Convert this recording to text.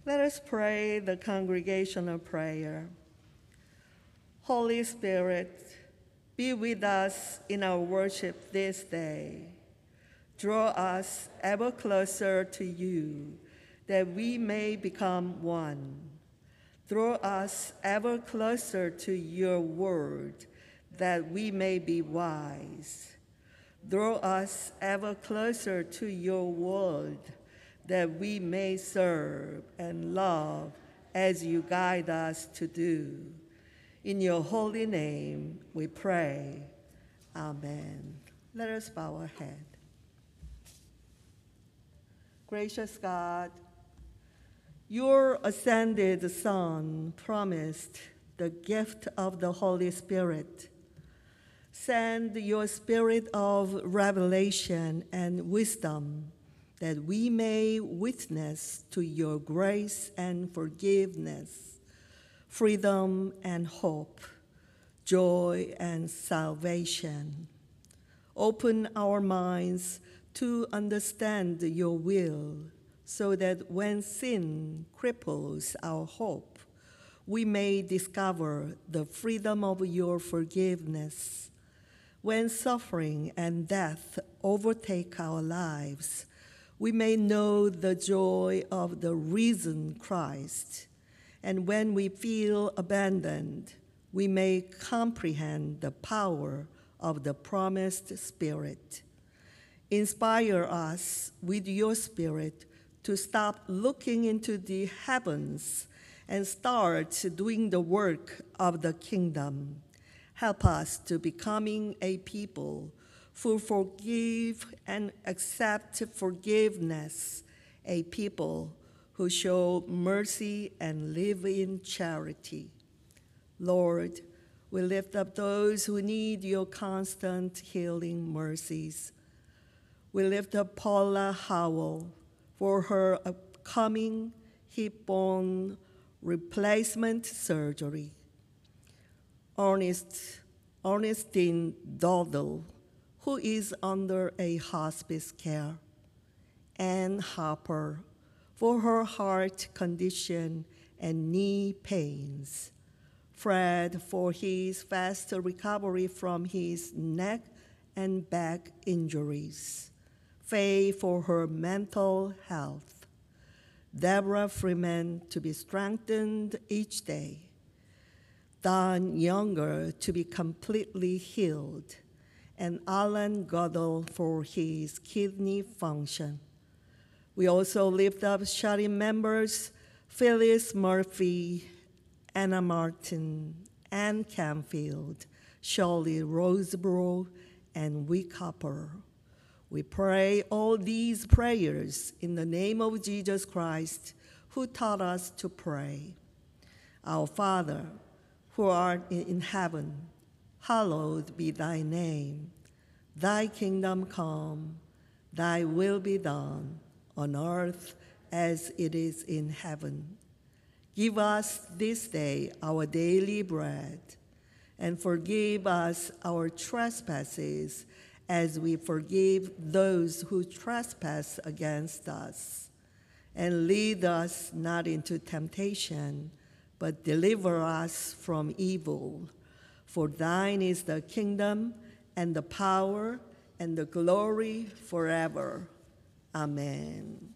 Let us pray the congregational prayer. Holy Spirit, be with us in our worship this day. Draw us ever closer to you, that we may become one. Draw us ever closer to your word, that we may be wise. Draw us ever closer to your word, that we may serve and love as you guide us to do. In your holy name we pray. Amen. Let us bow our head. Gracious God, your ascended Son promised the gift of the Holy Spirit. Send your spirit of revelation and wisdom, that we may witness to your grace and forgiveness, freedom and hope, joy and salvation. Open our minds to understand your will, so that when sin cripples our hope, we may discover the freedom of your forgiveness. When suffering and death overtake our lives, we may know the joy of the risen Christ. And when we feel abandoned, we may comprehend the power of the promised Spirit. Inspire us with your Spirit to stop looking into the heavens and start doing the work of the kingdom. Help us to becoming a people who forgive and accept forgiveness, a people who show mercy and live in charity. Lord, we lift up those who need your constant healing mercies. We lift up Paula Howell for her upcoming hip-bone replacement surgery. Ernestine Dowdle, who is under a hospice care. Ann Harper, for her heart condition and knee pains. Fred, for his fast recovery from his neck and back injuries. Faye, for her mental health. Deborah Freeman, to be strengthened each day. Don Younger, to be completely healed. And Alan Goddell, for his kidney function. We also lift up shut-in members Phyllis Murphy, Anna Martin, Ann Canfield, Shirley Roseborough, and Wick Hopper. We pray all these prayers in the name of Jesus Christ, who taught us to pray. Our Father, who art in heaven, hallowed be thy name. Thy kingdom come, thy will be done, on earth as it is in heaven. Give us this day our daily bread, and forgive us our trespasses as we forgive those who trespass against us. And lead us not into temptation, but deliver us from evil. For thine is the kingdom and the power and the glory forever. Amen.